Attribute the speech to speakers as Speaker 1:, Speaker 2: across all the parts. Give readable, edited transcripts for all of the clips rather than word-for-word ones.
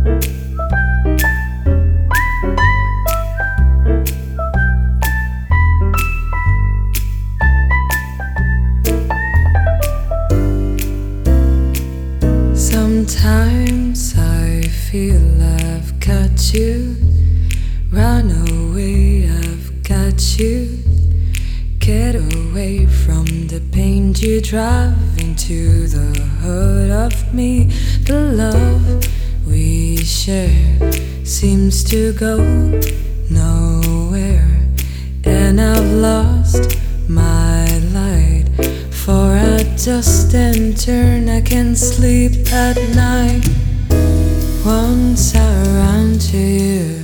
Speaker 1: Sometimes I feel I've got you. Run away, I've got you. Get away from the pain you drive into the heart of me. The love we share seems to go nowhere, and I've lost my light. For I just and turn, I can't sleep at night. Once I ran to you,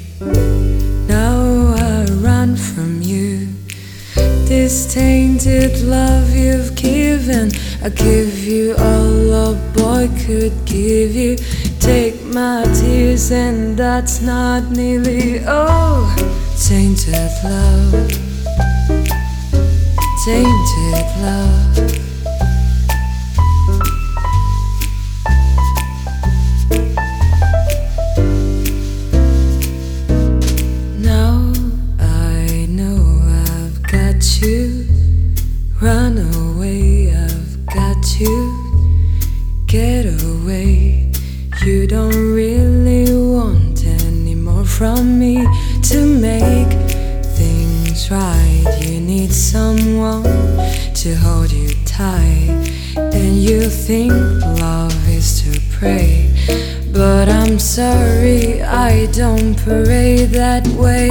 Speaker 1: now I run from you. This tainted love you've given, I give you all a boy could give you. Take my tears and that's not nearly all. Tainted love, tainted love. Now I know I've got you. Run away, I've got you. Get away. You don't really want any more from me. To make things right, you need someone to hold you tight. And you think love is to pray, but I'm sorry, I don't pray that way.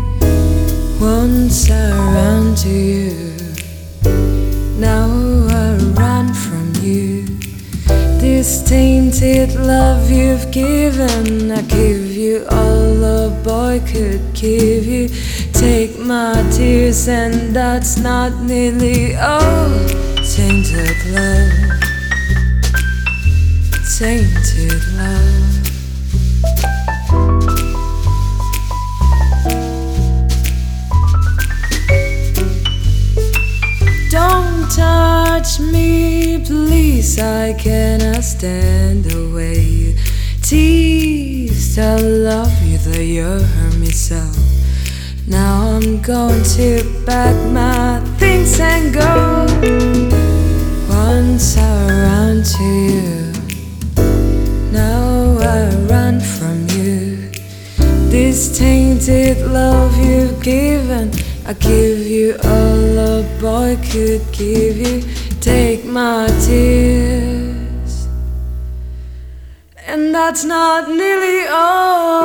Speaker 1: Once I ran to you, now I run from you. This tainted love you've given, I give you all a boy could give you. Take my tears and that's not nearly all. Tainted love, tainted love. Don't touch me, please, I cannot stand the way you tease. I love you, though you hurt me so. Now I'm going to pack my things and go. Once I ran to you, now I run from you. This tainted love you've given, I give you all a boy could give you. Take my tears, and that's not nearly all.